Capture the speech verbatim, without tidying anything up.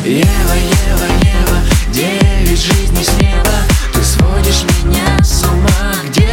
Ева, Ева, Ева, девять жизней с неба. Ты сводишь меня с ума, где